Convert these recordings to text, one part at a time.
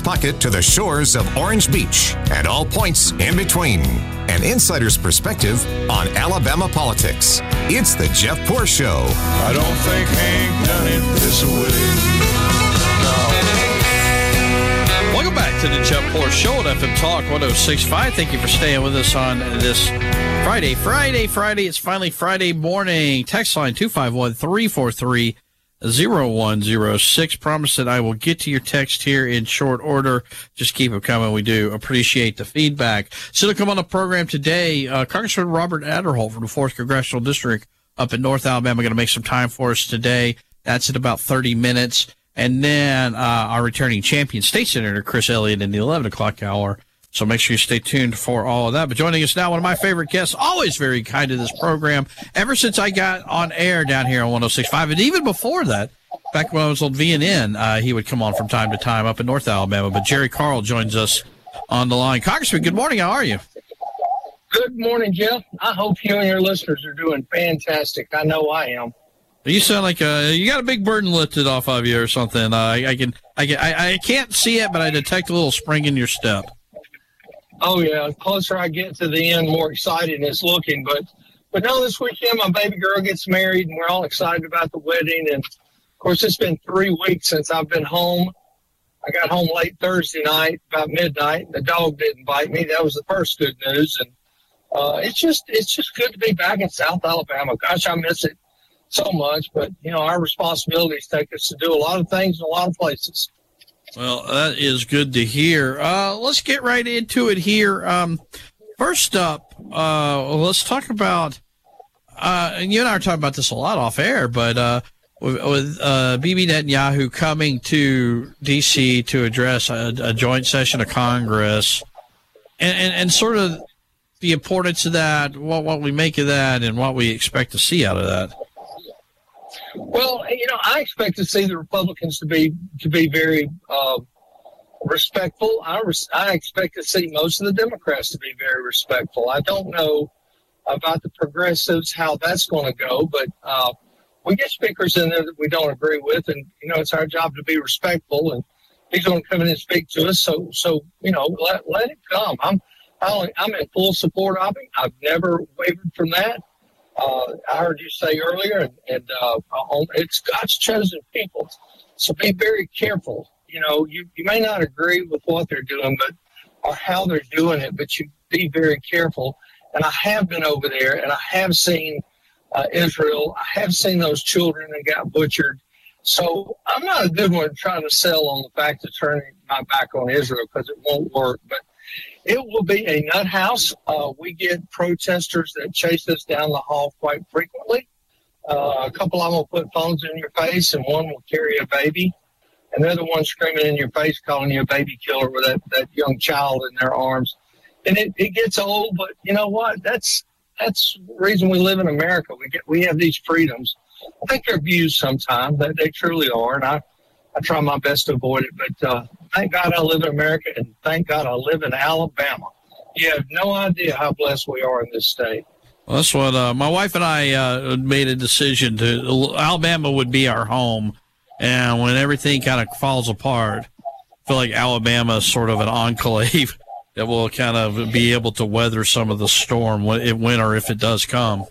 pocket to the shores of Orange Beach and all points in between. An insider's perspective on Alabama politics. It's the Jeff Poor Show. I don't think Hank done it this way. Welcome back to the Jeff Poor Show at FM Talk 106.5. Thank you for staying with us on this Friday. It's finally Friday morning. Text line 251-343-0106. Promise that I will get to your text here in short order. Just keep it coming. We do appreciate the feedback. So to come on the program today, Congressman Robert Aderholt from the 4th Congressional District up in North Alabama going to make some time for us today. That's in about 30 minutes. And then our returning champion, State Senator Chris Elliott in the 11 o'clock hour. So make sure you stay tuned for all of that. But joining us now, one of my favorite guests, always very kind to this program, ever since I got on air down here on 106.5. And even before that, back when I was on VNN, he would come on from time to time up in North Alabama. But Jerry Carl joins us on the line. Congressman, good morning. How are you? Good morning, Jeff. I hope you and your listeners are doing fantastic. I know I am. You sound like you got a big burden lifted off of you or something. I can't see it, but I detect a little spring in your step. Oh yeah, the closer I get to the end, more excited it's looking. But no, this weekend my baby girl gets married, and we're all excited about the wedding. And of course, it's been 3 weeks since I've been home. I got home late Thursday night, about midnight. The dog didn't bite me. That was the first good news. And it's just good to be back in South Alabama. Gosh, I miss it so much, but our responsibilities take us to do a lot of things in a lot of places. Well, that is good to hear. Let's get right into it here. First up, let's talk about, and you and I are talking about this a lot off air, but with Bibi Netanyahu coming to D.C. to address a joint session of Congress, and sort of the importance of that, what we make of that, and what we expect to see out of that. Well, I expect to see the Republicans to be very respectful. I expect to see most of the Democrats to be very respectful. I don't know about the progressives, how that's going to go, but we get speakers in there that we don't agree with, and it's our job to be respectful. And he's going to come in and speak to us, so let it come. I'm in full support of him. I've never wavered from that. I heard you say earlier, and it's God's chosen people, so be very careful. You may not agree with what they're doing, or how they're doing it, but you be very careful. And I have been over there, and I have seen Israel. I have seen those children that got butchered. So I'm not a good one trying to sell on the fact of turning my back on Israel, because it won't work. But it will be a nut house. We get protesters that chase us down the hall quite frequently. A couple of them will put phones in your face, and one will carry a baby. And they're the ones screaming in your face, calling you a baby killer with that young child in their arms. And it gets old, but you know what? That's the reason we live in America. We have these freedoms. I think they're abused sometimes. They truly are, and I try my best to avoid it. But thank God I live in America, and thank God I live in Alabama. You have no idea how blessed we are in this state. Well, that's what my wife and I made a decision to. Alabama would be our home, and when everything kind of falls apart, I feel like Alabama is sort of an enclave that will kind of be able to weather some of the storm when or if it does come.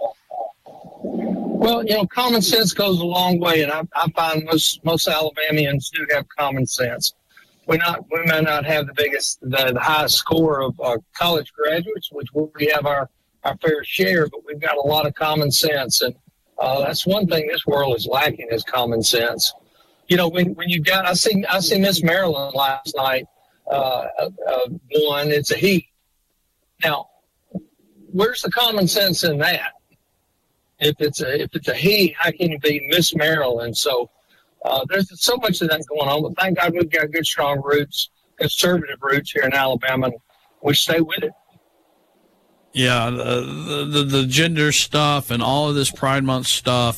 Well, common sense goes a long way, and I find most Alabamians do have common sense. We may not have the highest score of college graduates, which we have our fair share, but we've got a lot of common sense, and that's one thing this world is lacking, is common sense. When you got, I see Miss Maryland last night. One, it's a he. Now, where's the common sense in that? If it's a he, how can you be Miss Maryland? So there's so much of that going on. But thank God we've got good, strong roots, conservative roots here in Alabama, and we stay with it. Yeah, the gender stuff and all of this Pride Month stuff.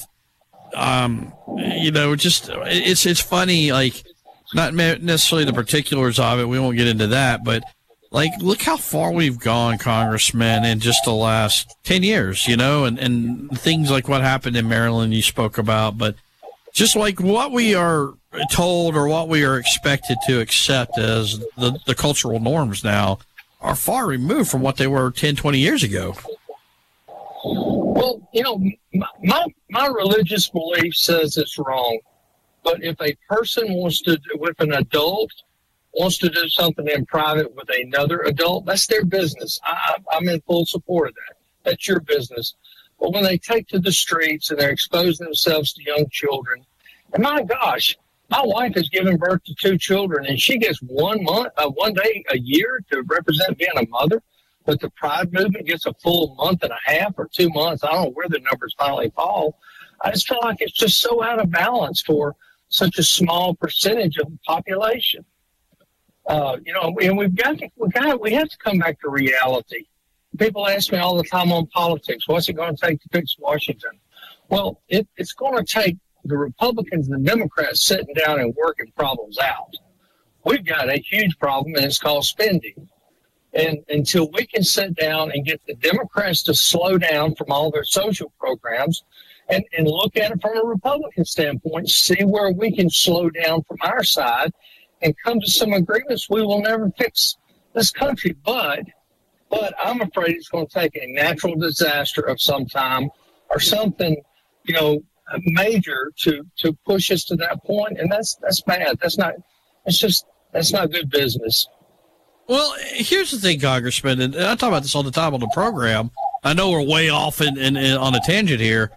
Just it's funny. Like, not necessarily the particulars of it. We won't get into that, but like, look how far we've gone, Congressman, in just the last 10 years, and things like what happened in Maryland you spoke about, but just like what we are told or what we are expected to accept as the cultural norms now are far removed from what they were 10, 20 years ago. Well, my religious belief says it's wrong. But if a person with an adult, wants to do something in private with another adult, that's their business. I'm in full support of that. That's your business. But when they take to the streets and they're exposing themselves to young children, and my gosh, my wife has given birth to 2 children, and she gets 1 day a year to represent being a mother. But the Pride movement gets a full month and a half or 2 months. I don't know where the numbers finally fall. I just feel like it's just so out of balance for such a small percentage of the population. And we have to come back to reality. People ask me all the time on politics, what's it going to take to fix Washington? Well, it's going to take the Republicans and the Democrats sitting down and working problems out. We've got a huge problem, and it's called spending. And until we can sit down and get the Democrats to slow down from all their social programs and look at it from a Republican standpoint, see where we can slow down from our side and come to some agreements, we will never fix this country. But I'm afraid it's going to take a natural disaster of some time or something, major to push us to that point. And that's bad. That's not good business. Well, here's the thing, Congressman, and I talk about this all the time on the program. I know we're way off in on a tangent here.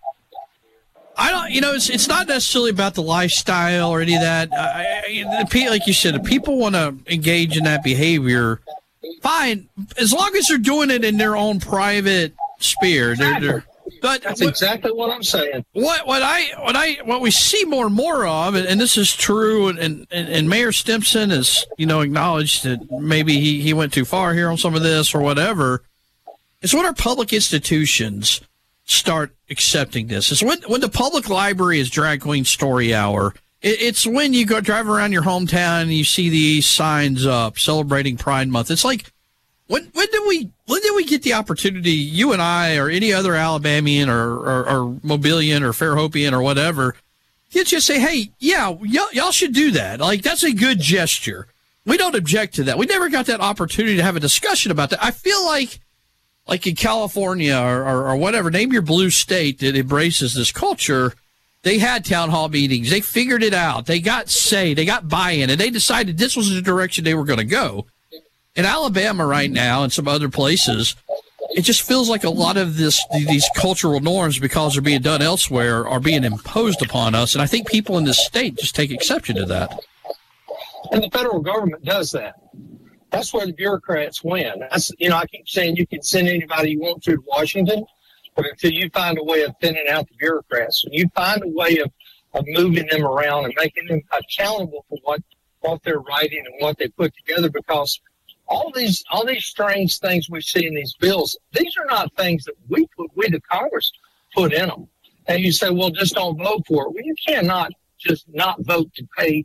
It's not necessarily about the lifestyle or any of that. Like you said, if people want to engage in that behavior, fine, as long as they're doing it in their own private sphere. That's exactly what I'm saying. What we see more and more of, and this is true, and Mayor Stimson has acknowledged that maybe he went too far here on some of this or whatever. It's when our public institutions start accepting this. It's when the public library is Drag Queen Story Hour. It's when you go drive around your hometown and you see these signs up celebrating Pride Month. It's like, when did we get the opportunity, you and I or any other Alabamian or Mobilian or Fairhopian or whatever, you just say, hey, yeah, y'all should do that. Like, that's a good gesture. We don't object to that. We never got that opportunity to have a discussion about that. I feel like in California or whatever, name your blue state that embraces this culture, they had town hall meetings. They figured it out. They got they got buy-in, and they decided this was the direction they were going to go. In Alabama right now and some other places, it just feels like a lot of these cultural norms, because they're being done elsewhere, are being imposed upon us. And I think people in this state just take exception to that. And the federal government does that. That's where the bureaucrats win. I keep saying you can send anybody you want to Washington, but until you find a way of thinning out the bureaucrats, when you find a way of moving them around and making them accountable for what they're writing and what they put together, because all these strange things we see in these bills, these are not things that we the Congress put in them. And you say, well, just don't vote for it. Well, you cannot just not vote to pay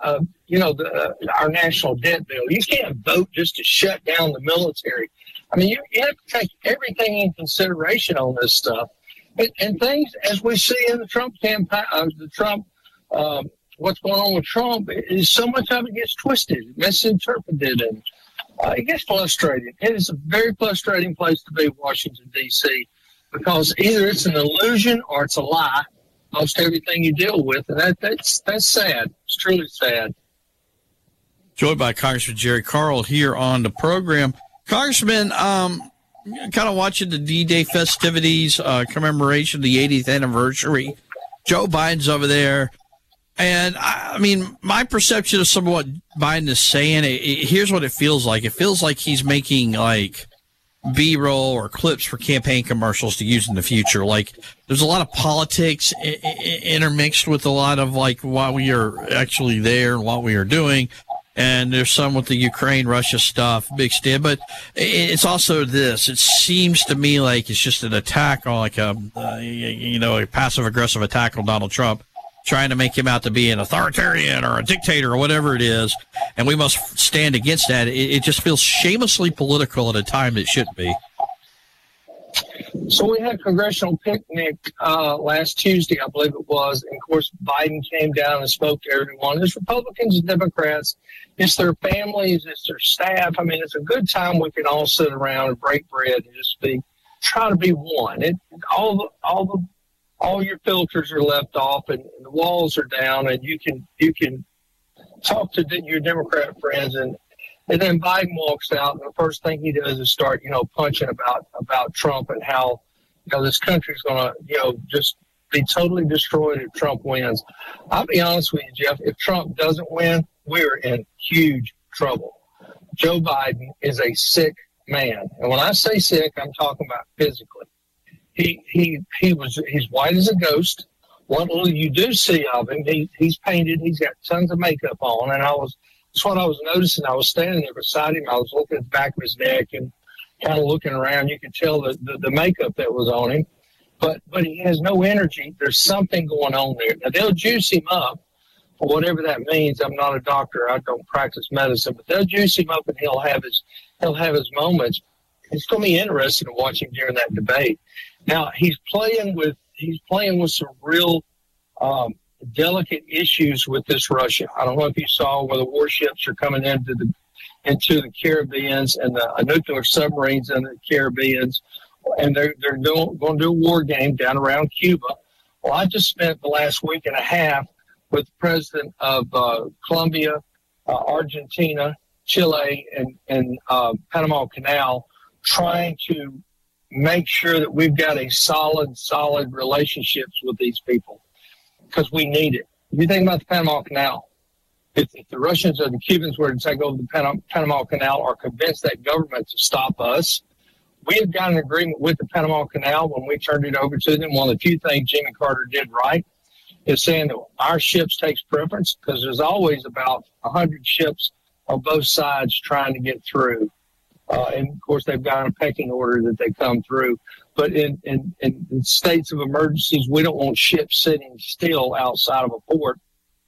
our national debt bill. You can't vote just to shut down the military. I mean, you have to take everything in consideration on this stuff. And things, as we see in the Trump campaign, what's going on with Trump, is so much of it gets twisted, misinterpreted, and it gets frustrating. It is a very frustrating place to be, Washington, D.C., because either it's an illusion or it's a lie, most everything you deal with, and that's sad. It's truly sad. Joined by Congressman Jerry Carl here on the program. Congressman, kind of watching the D-Day festivities, commemoration of the 80th anniversary. Joe Biden's over there. And, I mean, my perception of some of what Biden is saying, here's what it feels like. It feels like he's making, like, B-roll or clips for campaign commercials to use in the future. Like, there's a lot of politics intermixed with a lot of, like, why we are actually there and what we are doing. And there's some with the Ukraine-Russia stuff mixed in. But it's also this. It seems to me like it's just an attack on, like, a passive-aggressive attack on Donald Trump, trying to make him out to be an authoritarian or a dictator or whatever it is, and we must stand against that. It just feels shamelessly political at a time it shouldn't be. So we had a congressional picnic last Tuesday, I believe it was. And, of course, Biden came down and spoke to everyone. It's Republicans and Democrats. It's their families. It's their staff. I mean, it's a good time we can all sit around and break bread and just try to be one. All your filters are left off and the walls are down, and you can talk to your Democrat friends. And then Biden walks out, and the first thing he does is start, punching about Trump and how, this country's going to, just be totally destroyed if Trump wins. I'll be honest with you, Jeff, if Trump doesn't win, we're in huge trouble. Joe Biden is a sick man. And when I say sick, I'm talking about physically. He's white as a ghost. What little you do see of him, he's painted, he's got tons of makeup on, and that's what I was noticing. I was standing there beside him. I was looking at the back of his neck and kind of looking around. You could tell the makeup that was on him, but he has no energy. There's something going on there. Now, they'll juice him up for whatever that means. I'm not a doctor. I don't practice medicine, but they'll juice him up and he'll have his moments. It's going to be interesting to watch him during that debate. Now, he's playing with some real delicate issues with this Russia. I don't know if you saw where the warships are coming into the Caribbean and the nuclear submarines in the Caribbean, and they're going to do a war game down around Cuba. Well, I just spent the last week and a half with the president of Colombia, Argentina, Chile, and Panama Canal, trying to make sure that we've got a solid relationships with these people, because we need it. If you think about the Panama Canal, if the Russians or the Cubans were to take over the Panama Canal or convince that government to stop us, we had got an agreement with the Panama Canal when we turned it over to them. One of the few things Jimmy Carter did right is saying that our ships takes preference, because there's always about 100 ships on both sides trying to get through. And, of course, they've got a pecking order that they come through. But in states of emergencies, we don't want ships sitting still outside of a port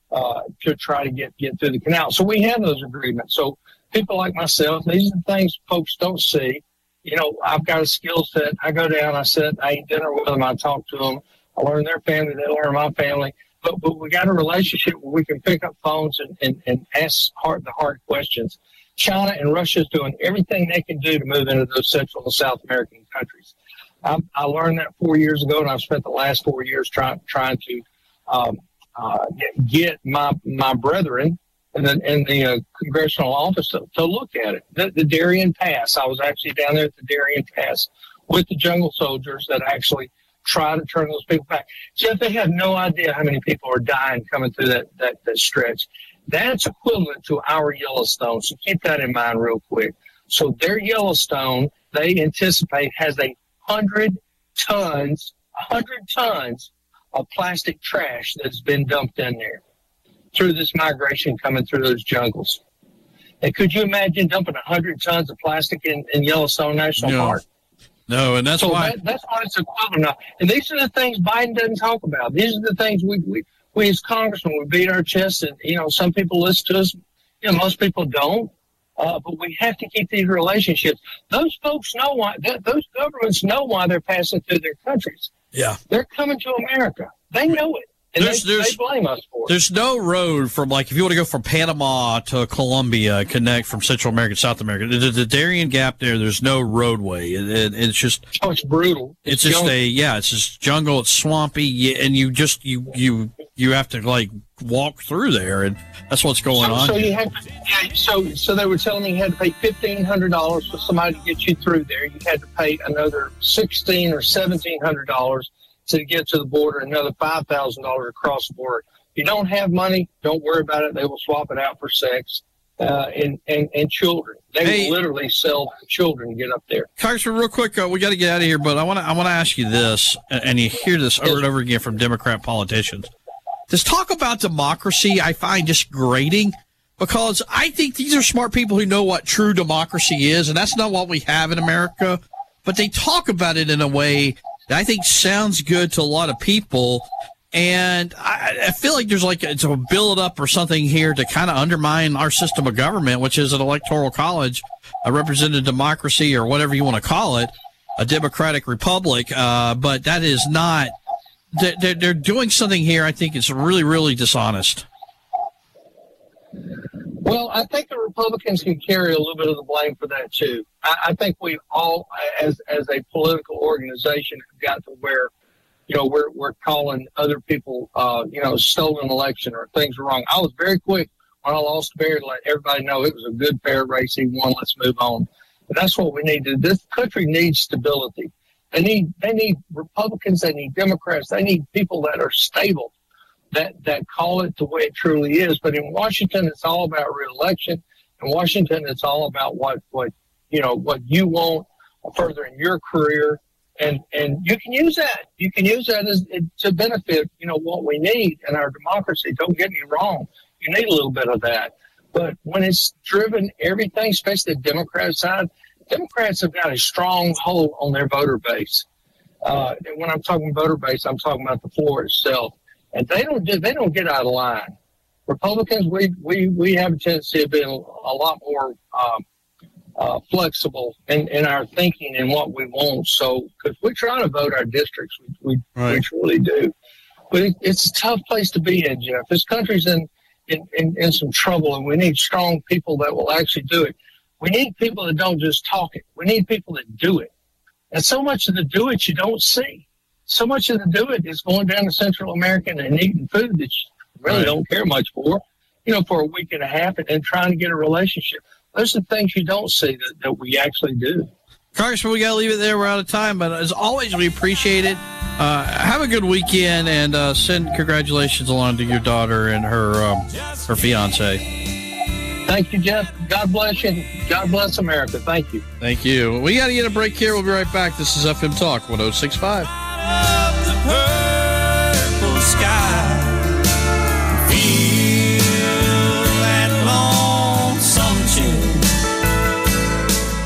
to try to get through the canal. So we have those agreements. So people like myself, these are the things folks don't see. I've got a skill set. I go down, I eat dinner with them, I talk to them. I learn their family, they learn my family. But we got a relationship where we can pick up phones and ask the hard questions. China and Russia is doing everything they can do to move into those Central and South American countries. I learned that 4 years ago, and I've spent the last 4 years trying to get my brethren in the congressional office to look at it. The Darien Pass. I was actually down there at the Darien Pass with the jungle soldiers that actually try to turn those people back. Jeff, they have no idea how many people are dying coming through that stretch. That's equivalent to our Yellowstone, so keep that in mind real quick. So their Yellowstone, they anticipate, has 100 tons of plastic trash that's been dumped in there through this migration coming through those jungles. And could you imagine dumping 100 tons of plastic in Yellowstone National Park? No, and that's why. That's what it's equivalent of. And these are the things Biden doesn't talk about. These are the things we as congressmen, we beat our chests, and, some people listen to us. Most people don't. But we have to keep these relationships. Those folks know why. Those governments know why they're passing through their countries. Yeah. They're coming to America. They know it. And they blame us for it. There's no road from, if you want to go from Panama to Colombia, connect from Central America to South America, the Darien Gap there's no roadway. It's just... Oh, it's brutal. It's just it's just jungle. It's swampy, and you just, you have to, walk through there, and that's what's going on. So you have to, so they were telling me you had to pay $1,500 for somebody to get you through there. You had to pay another $1,600 or $1,700 to get to the border, another $5,000 across the border. If you don't have money, don't worry about it. They will swap it out for sex and children. They will literally sell children to get up there. Congressman, real quick, we got to get out of here, but I want to ask you this, and you hear this over and over again from Democrat politicians. This talk about democracy I find just grating, because I think these are smart people who know what true democracy is, and that's not what we have in America. But they talk about it in a way that I think sounds good to a lot of people, and I feel like there's it's a build-up or something here to kind of undermine our system of government, which is an electoral college, a representative democracy, or whatever you want to call it. a democratic republic, but that is not. They're doing something here. I think it's really, really dishonest. Well, I think the Republicans can carry a little bit of the blame for that too. I think we all, as a political organization, have got to where, we're calling other people, stolen election or things wrong. I was very quick when I lost to Barry to let everybody know it was a good, fair race. He won. Let's move on. But that's what we need to do. This country needs stability. They need Republicans. They need Democrats. They need people that are stable. That call it the way it truly is. But in Washington, it's all about re-election. In Washington, it's all about what you want further in your career. And you can use that. You can use that to benefit, what we need in our democracy. Don't get me wrong. You need a little bit of that. But when it's driven everything, especially the Democrat side, Democrats have got a strong hold on their voter base. And when I'm talking voter base, I'm talking about the floor itself. And they don't get out of line. Republicans, we have a tendency of being a lot more flexible in our thinking and what we want. So, because we try to vote our districts, we truly do. But it's a tough place to be in, Jeff. This country's in some trouble, and we need strong people that will actually do it. We need people that don't just talk it. We need people that do it. And so much of the do it you don't see. So much of the do it is going down to Central America and eating food that you really don't care much for, for a week and a half, and then trying to get a relationship. Those are the things you don't see that we actually do. Congressman, we got to leave it there. We're out of time, but as always, we appreciate it. Have a good weekend, and send congratulations along to your daughter and her fiance. Thank you, Jeff. God bless you. God bless America. Thank you. Thank you. We got to get a break here. We'll be right back. This is FM Talk 106.5.